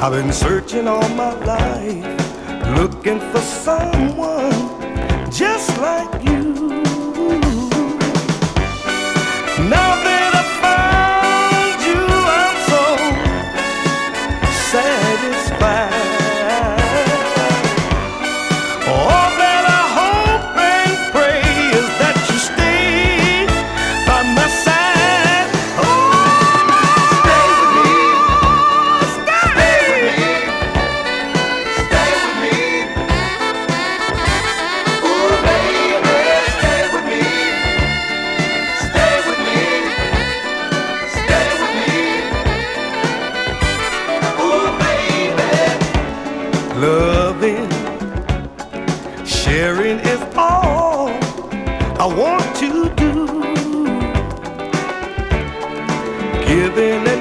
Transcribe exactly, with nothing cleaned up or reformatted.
I've been searching all my life, looking for someone just like you. Now that I found you, I'm so satisfied. All that I hope and pray is that you stay by my side. Oh, stay with me, stay with me, stay with me. Oh, baby, stay with me, stay with me, stay with me. Oh, baby, loving, sharing is all I want to do. Giving